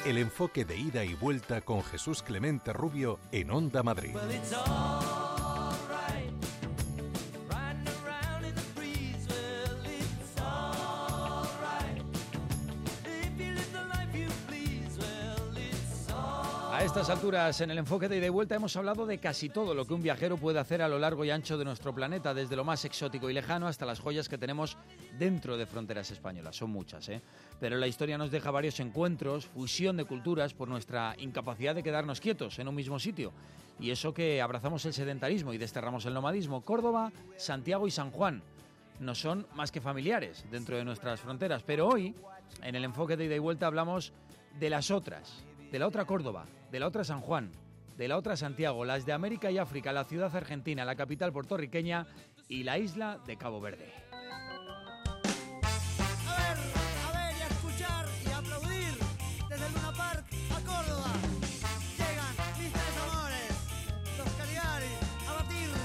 El enfoque de ida y vuelta con Jesús Clemente Rubio en Onda Madrid. A estas alturas, en el enfoque de ida y vuelta hemos hablado de casi todo lo que un viajero puede hacer a lo largo y ancho de nuestro planeta, desde lo más exótico y lejano hasta las joyas que tenemos dentro de fronteras españolas. Son muchas, pero la historia nos deja varios encuentros, fusión de culturas por nuestra incapacidad de quedarnos quietos en un mismo sitio. Y eso que abrazamos el sedentarismo y desterramos el nomadismo. Córdoba, Santiago y San Juan no son más que familiares dentro de nuestras fronteras. Pero hoy, en el enfoque de ida y vuelta, hablamos de las otras. De la otra Córdoba, de la otra San Juan, de la otra Santiago, las de América y África, la ciudad argentina, la capital puertorriqueña y la isla de Cabo Verde. A ver, y a escuchar y a aplaudir desde el Luna Park a Córdoba. Llegan mis tres amores, los Caligari, a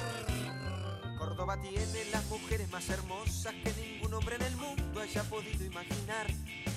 batir. Córdoba tiene las mujeres más hermosas que ningún hombre en el mundo haya podido imaginar.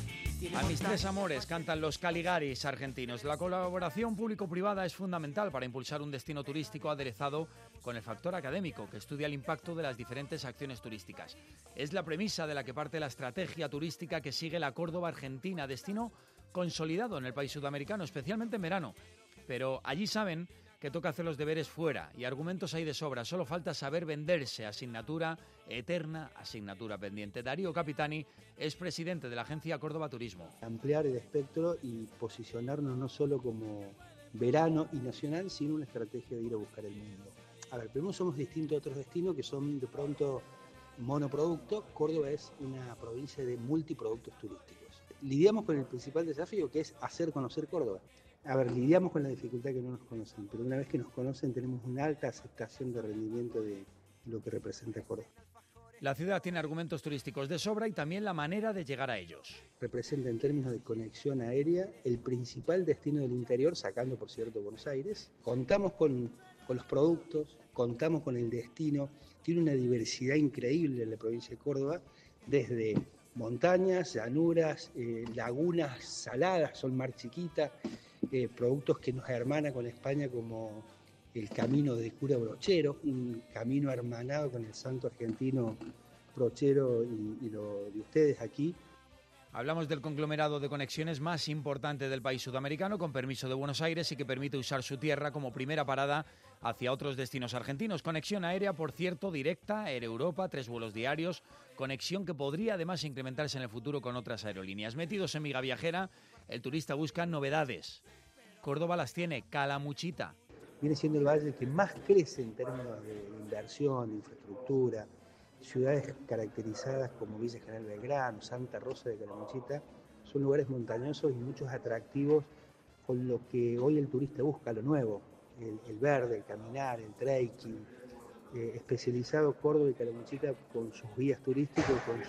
A mis tres amores cantan los Caligaris argentinos. La colaboración público-privada es fundamental para impulsar un destino turístico aderezado con el factor académico, que estudia el impacto de las diferentes acciones turísticas. Es la premisa de la que parte la estrategia turística que sigue la Córdoba argentina, destino consolidado en el país sudamericano, especialmente en verano. Pero allí saben que toca hacer los deberes fuera y argumentos hay de sobra. Solo falta saber venderse. Asignatura eterna, asignatura pendiente. Darío Capitani es presidente de la agencia Córdoba Turismo. Ampliar el espectro y posicionarnos no solo como verano y nacional, sino una estrategia de ir a buscar el mundo. A ver, primero somos distintos a otros destinos que son de pronto monoproductos. Córdoba es una provincia de multiproductos turísticos. Lidiamos con el principal desafío, que es hacer conocer Córdoba. A ver, lidiamos con la dificultad que no nos conocen, pero una vez que nos conocen tenemos una alta aceptación de rendimiento de lo que representa Córdoba. La ciudad tiene argumentos turísticos de sobra y también la manera de llegar a ellos. Representa en términos de conexión aérea el principal destino del interior, sacando por cierto Buenos Aires. Contamos con los productos, contamos con el destino, tiene una diversidad increíble en la provincia de Córdoba, desde montañas, llanuras, lagunas saladas, son mar chiquita, productos que nos hermana con España como el camino de cura Brochero, un camino hermanado con el santo argentino Brochero y lo de ustedes aquí. Hablamos del conglomerado de conexiones más importante del país sudamericano, con permiso de Buenos Aires y que permite usar su tierra como primera parada hacia otros destinos argentinos. Conexión aérea, por cierto, directa, Air Europa, 3 vuelos diarios, conexión que podría además incrementarse en el futuro con otras aerolíneas. Metidos en Miga Viajera, el turista busca novedades. Córdoba las tiene, Calamuchita. Viene siendo el valle que más crece en términos de inversión, infraestructura. Ciudades caracterizadas como Villa General Belgrano, Santa Rosa de Calamuchita, son lugares montañosos y muchos atractivos con lo que hoy el turista busca, lo nuevo, el verde, el caminar, el trekking, especializado Córdoba y Calamuchita con sus guías turísticos, con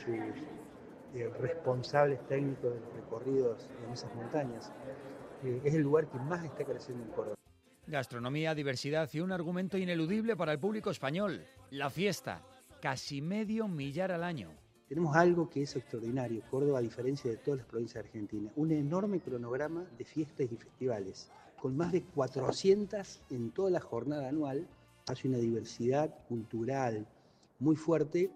sus responsables técnicos de los recorridos en esas montañas. Es el lugar que más está creciendo en Córdoba. Gastronomía, diversidad y un argumento ineludible para el público español, la fiesta. Casi medio millar al año. Tenemos algo que es extraordinario, Córdoba, a diferencia de todas las provincias de Argentina, un enorme cronograma de fiestas y festivales, con más de 400 en toda la jornada anual. Hace una diversidad cultural muy fuerte.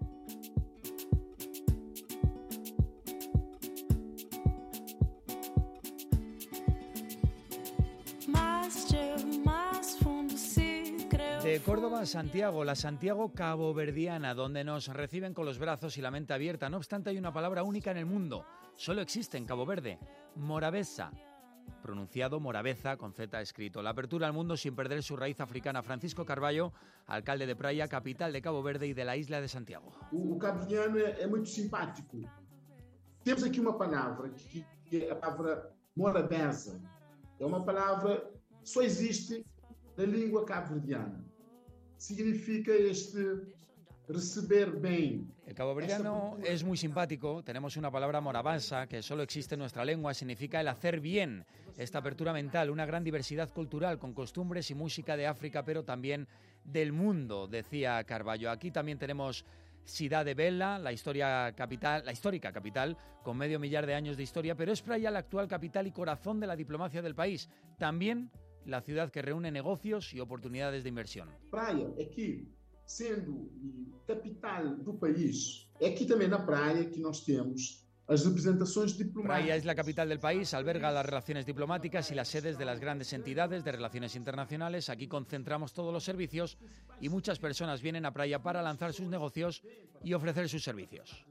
De Córdoba a Santiago, la Santiago caboverdiana, donde nos reciben con los brazos y la mente abierta. No obstante, hay una palabra única en el mundo. Solo existe en Cabo Verde. Morabeza. Pronunciado Morabeza, con Z escrito. La apertura al mundo sin perder su raíz africana. Francisco Carvalho, alcalde de Praia, capital de Cabo Verde y de la isla de Santiago. O cabo-verdiano é muito simpático. Temos aqui uma palavra, que é a palavra morabeza. É uma palavra que só existe na língua cabo-verdiana. Significa receber bien. El caboverdiano es muy simpático. Tenemos una palabra morabeza que solo existe en nuestra lengua. Significa el hacer bien. Esta apertura mental, una gran diversidad cultural con costumbres y música de África, pero también del mundo, decía Carvalho. Aquí también tenemos Ciudad de Bella, la histórica capital con medio millar de años de historia, pero es Praia la actual capital y corazón de la diplomacia del país. También la ciudad que reúne negocios y oportunidades de inversión. Praia é que, sendo capital do país, é aqui também na praia que nós temos as representações diplomáticas. Praia es la capital del país, alberga las relaciones diplomáticas y las sedes de las grandes entidades de relaciones internacionales. Aquí concentramos todos los servicios y muchas personas vienen a Praia para lanzar sus negocios y ofrecer sus servicios.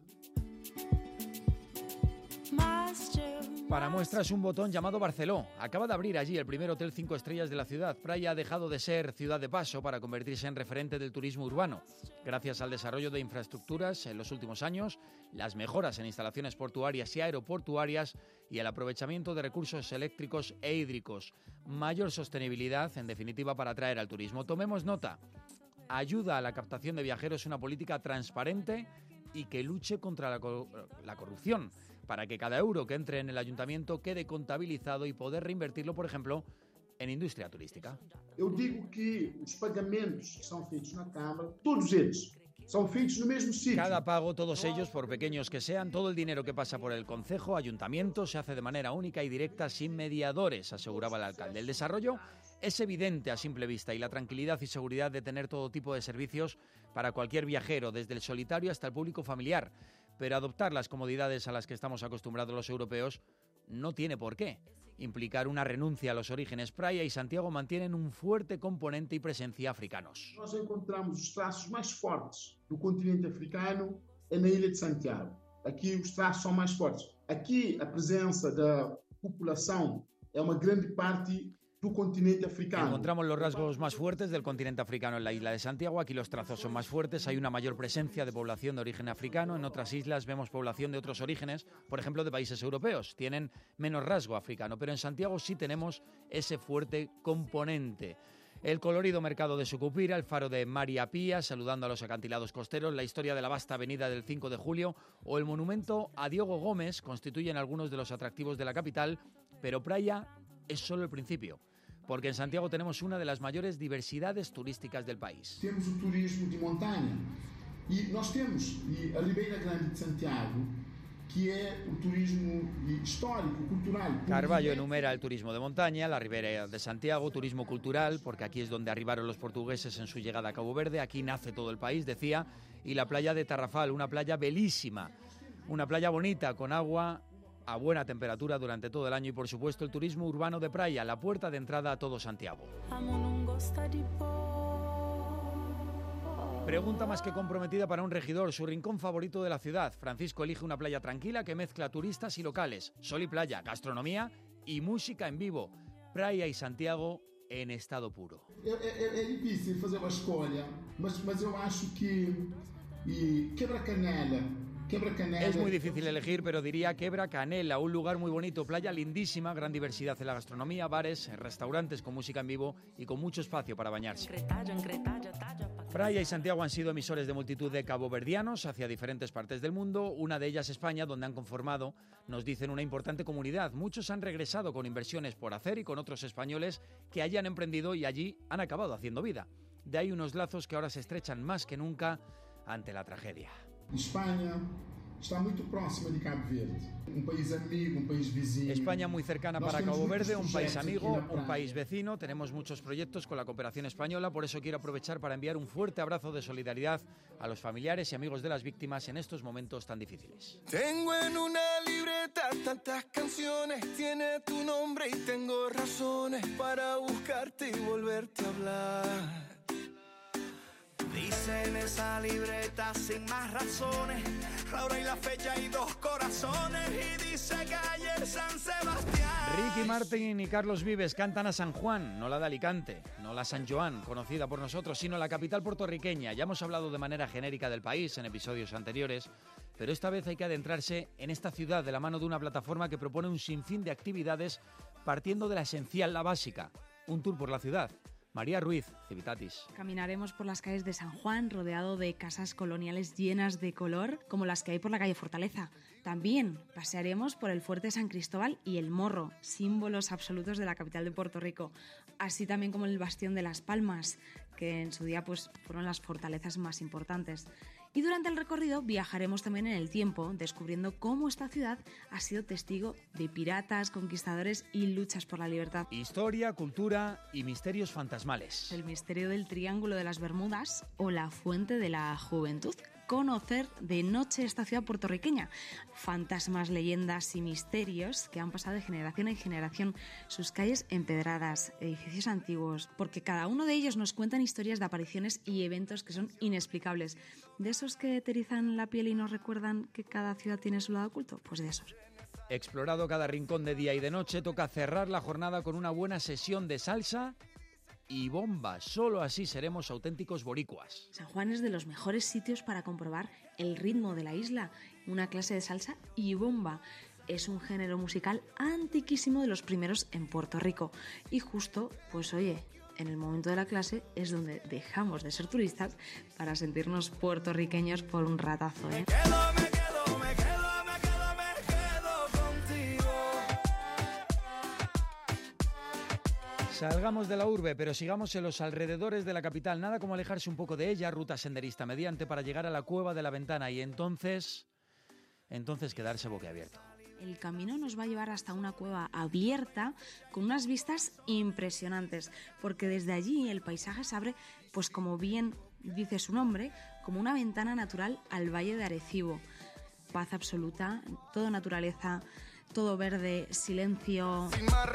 Para muestras un botón llamado Barceló. Acaba de abrir allí el primer hotel 5 estrellas de la ciudad. Praia ha dejado de ser ciudad de paso para convertirse en referente del turismo urbano. Gracias al desarrollo de infraestructuras en los últimos años, las mejoras en instalaciones portuarias y aeroportuarias y el aprovechamiento de recursos eléctricos e hídricos. Mayor sostenibilidad, en definitiva, para atraer al turismo. Tomemos nota. Ayuda a la captación de viajeros una política transparente y que luche contra la corrupción, para que cada euro que entre en el ayuntamiento quede contabilizado y poder reinvertirlo, por ejemplo, en indústria turística. Eu digo que os pagamentos que são feitos na Câmara, todos eles, são feitos no mesmo sitio. Cada pago, todos ellos, por pequeños que sean, todo el dinero que pasa por el concejo, ayuntamiento, se hace de manera única y directa, sin mediadores, aseguraba el alcalde. El desarrollo es evidente a simple vista y la tranquilidad y seguridad de tener todo tipo de servicios para cualquier viajero, desde el solitario hasta el público familiar. Pero adoptar las comodidades a las que estamos acostumbrados los europeos no tiene por qué implicar una renuncia a los orígenes. Praia y Santiago mantienen un fuerte componente y presencia africanos. Nós encontramos os traços mais fortes do continente africano na ilha de Santiago. Aqui os traços são mais fortes. Aqui a presença da população é uma grande parte do continente africano. Encontramos los rasgos más fuertes del continente africano en la isla de Santiago. Aquí los trazos son más fuertes, hay una mayor presencia de población de origen africano. En otras islas vemos población de otros orígenes, por ejemplo de países europeos. Tienen menos rasgo africano, pero en Santiago sí tenemos ese fuerte componente. El colorido mercado de Sucupira, el faro de María Pía, saludando a los acantilados costeros, la historia de la vasta avenida del 5 de julio o el monumento a Diogo Gómez constituyen algunos de los atractivos de la capital, pero Praia es solo el principio, porque en Santiago tenemos una de las mayores diversidades turísticas del país. Temos o turismo de montanha e nós temos a Ribeira Grande de Santiago, que é o turismo histórico, cultural. Carballo enumera el turismo de montaña, la Ribera de Santiago, turismo cultural, porque aquí es donde arribaron los portugueses en su llegada a Cabo Verde, aquí nace todo el país, decía, y la playa de Tarrafal, una playa belísima, una playa bonita, con agua a buena temperatura durante todo el año y, por supuesto, el turismo urbano de Praia, la puerta de entrada a todo Santiago. Pregunta más que comprometida para un regidor, su rincón favorito de la ciudad. Francisco elige una playa tranquila que mezcla turistas y locales, sol y playa, gastronomía y música en vivo. Praia y Santiago en estado puro. É difícil fazer uma escolha, mas eu acho que Quebra-Canela. Es muy difícil elegir, pero diría Quebra-Canela, un lugar muy bonito, playa lindísima, gran diversidad en la gastronomía, bares, restaurantes con música en vivo y con mucho espacio para bañarse. Praia y Santiago han sido emisores de multitud de caboverdianos hacia diferentes partes del mundo, una de ellas España, donde han conformado, nos dicen, una importante comunidad. Muchos han regresado con inversiones por hacer y con otros españoles que allí han emprendido y allí han acabado haciendo vida. De ahí unos lazos que ahora se estrechan más que nunca ante la tragedia. España está muy próxima de Cabo Verde, un país amigo, un país vecino. España muy cercana para Cabo Verde, un país amigo, un país vecino. Tenemos muchos proyectos con la cooperación española, por eso quiero aprovechar para enviar un fuerte abrazo de solidaridad a los familiares y amigos de las víctimas en estos momentos tan difíciles. Tengo en una libreta tantas canciones, tiene tu nombre y tengo razones para buscarte y volverte a hablar. Dice en esa libreta sin más razones, la hora y la fecha y 2 corazones, y dice calle San Sebastián. Ricky Martin y Carlos Vives cantan a San Juan, no la de Alicante, no la San Joan, conocida por nosotros, sino la capital puertorriqueña. Ya hemos hablado de manera genérica del país en episodios anteriores, pero esta vez hay que adentrarse en esta ciudad de la mano de una plataforma que propone un sinfín de actividades partiendo de la esencial, la básica, un tour por la ciudad. María Ruiz, Civitatis. Caminaremos por las calles de San Juan, rodeado de casas coloniales llenas de color, como las que hay por la calle Fortaleza. También pasearemos por el Fuerte San Cristóbal y el Morro, símbolos absolutos de la capital de Puerto Rico. Así también como el Bastión de Las Palmas, que en su día fueron las fortalezas más importantes. Y durante el recorrido viajaremos también en el tiempo, descubriendo cómo esta ciudad ha sido testigo de piratas, conquistadores y luchas por la libertad. Historia, cultura y misterios fantasmales. El misterio del Triángulo de las Bermudas o la Fuente de la Juventud. Conocer de noche esta ciudad puertorriqueña. Fantasmas, leyendas y misterios que han pasado de generación en generación. Sus calles empedradas, edificios antiguos, porque cada uno de ellos nos cuentan historias de apariciones y eventos que son inexplicables. ¿De esos que te erizan la piel y nos recuerdan que cada ciudad tiene su lado oculto? Pues de esos. Explorado cada rincón de día y de noche, toca cerrar la jornada con una buena sesión de salsa y bomba. Solo así seremos auténticos boricuas. San Juan es de los mejores sitios para comprobar el ritmo de la isla. Una clase de salsa y bomba. Es un género musical antiquísimo, de los primeros en Puerto Rico. Y justo, pues oye, en el momento de la clase es donde dejamos de ser turistas para sentirnos puertorriqueños por un ratazo, ¿eh? Salgamos de la urbe, pero sigamos en los alrededores de la capital. Nada como alejarse un poco de ella, ruta senderista mediante, para llegar a la Cueva de la Ventana y entonces quedarse boquiabierto. El camino nos va a llevar hasta una cueva abierta con unas vistas impresionantes, porque desde allí el paisaje se abre, pues como bien dice su nombre, como una ventana natural al Valle de Arecibo. Paz absoluta, todo naturaleza, todo verde, silencio.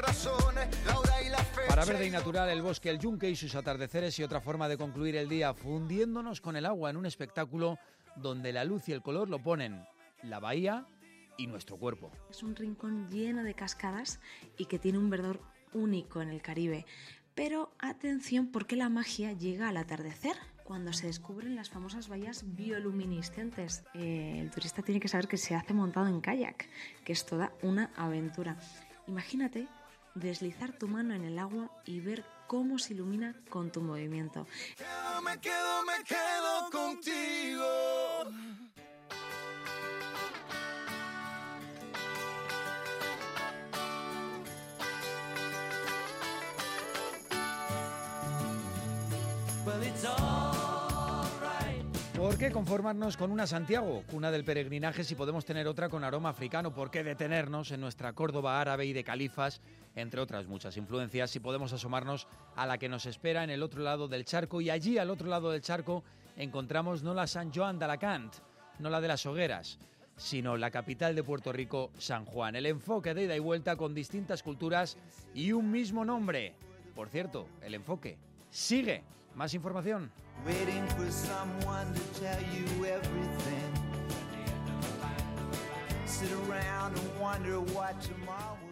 Para verde y natural, el bosque, el yunque y sus atardeceres, y otra forma de concluir el día fundiéndonos con el agua en un espectáculo donde la luz y el color lo ponen la bahía y nuestro cuerpo. Es un rincón lleno de cascadas y que tiene un verdor único en el Caribe. Pero atención, porque la magia llega al atardecer, cuando se descubren las famosas bahías bioluminiscentes. El turista tiene que saber que se hace montado en kayak, que es toda una aventura. Imagínate deslizar tu mano en el agua y ver cómo se ilumina con tu movimiento. Me quedo contigo. ¿Por qué conformarnos con una Santiago, cuna del peregrinaje, si podemos tener otra con aroma africano? ¿Por qué detenernos en nuestra Córdoba árabe y de califas, entre otras muchas influencias, si podemos asomarnos a la que nos espera en el otro lado del charco? Y allí, al otro lado del charco, encontramos no la Sant Joan d'Alacant, no la de las hogueras, sino la capital de Puerto Rico, San Juan. El enfoque de ida y vuelta con distintas culturas y un mismo nombre. Por cierto, el enfoque sigue. Más información. Waiting for someone to tell you everything. Sit around and wonder what tomorrow